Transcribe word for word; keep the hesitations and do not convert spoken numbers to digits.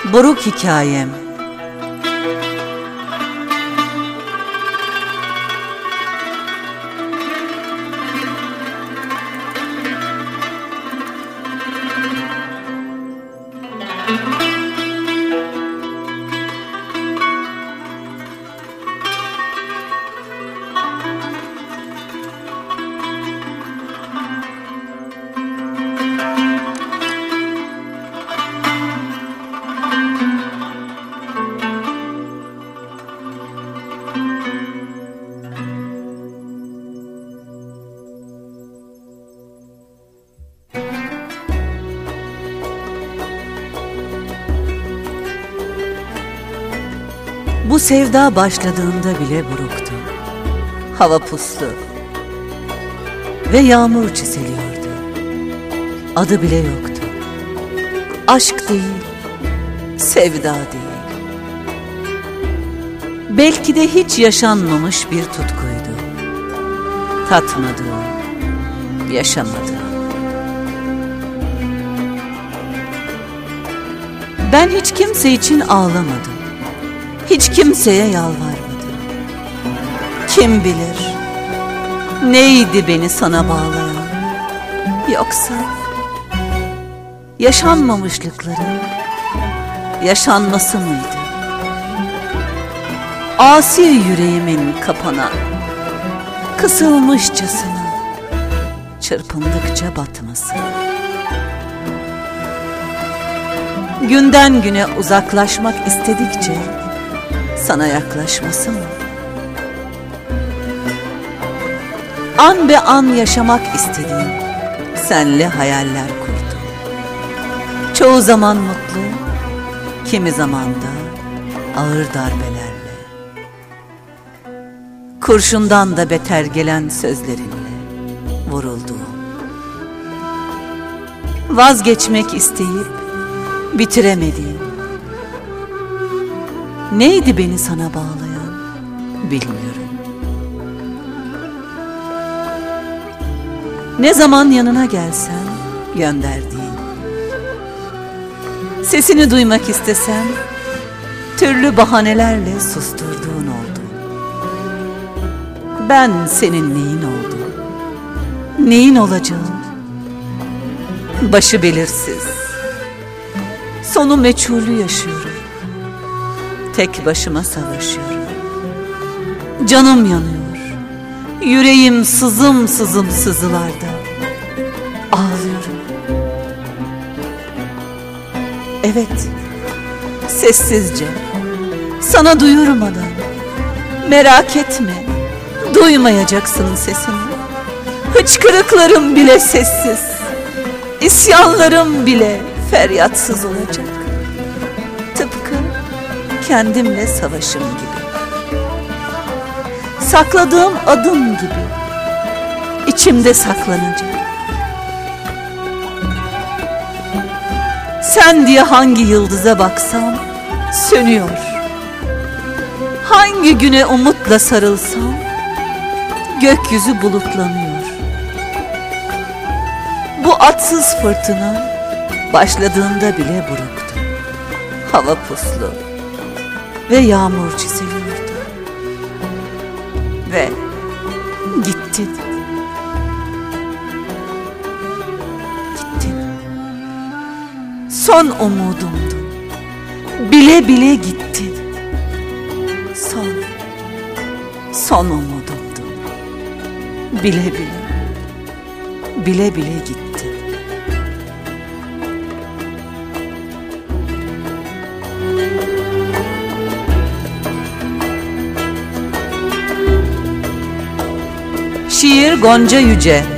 Buruk hikayem. Bu sevda başladığında bile buruktu. Hava puslu ve yağmur çiseliyordu. Adı bile yoktu. Aşk değil, sevda değil. Belki de hiç yaşanmamış bir tutkuydu. Tatmadığım, yaşamadığım. Ben hiç kimse için ağlamadım. Hiç kimseye yalvarmadım. Kim bilir neydi beni sana bağlayan? Yoksa yaşanmamışlıkların yaşanması mıydı? Asi yüreğimin kapanan, kısılmışçasına, çırpındıkça batması. Günden güne uzaklaşmak istedikçe sana yaklaşması mı? An be an yaşamak istediğim senle hayaller kurdum. Çoğu zaman mutlu, kimi zaman da ağır darbelerle. Kurşundan da beter gelen sözlerinle vurulduğum. Vazgeçmek isteyip bitiremediğim. Neydi beni sana bağlayan bilmiyorum. Ne zaman yanına gelsem gönderdiğin. Sesini duymak istesem türlü bahanelerle susturduğun oldu. Ben senin neyin oldum? Neyin olacağım? Başı belirsiz. Sonu meçhulü yaşıyorum. Tek başıma savaşıyorum. Canım yanıyor. Yüreğim sızım sızım sızılarda. Ağlıyorum. Evet, sessizce sana duyurmadan. Merak etme, duymayacaksın sesimi. Hıçkırıklarım bile sessiz. İsyanlarım bile feryatsız olacak. Tıpkı kendimle savaşım gibi. Sakladığım adım gibi içimde saklanacak. Sen diye hangi yıldıza baksam sönüyor. Hangi güne umutla sarılsam gökyüzü bulutlanıyor. Bu atsız fırtına başladığında bile buruktu. Hava puslu ve yağmur çiseliyordu. Ve gittin. Gittin. Son umudumdun. Bile bile gittin. Son, son umudumdun. Bile bile, bile bile gittin. Şiir Gonca Yüce.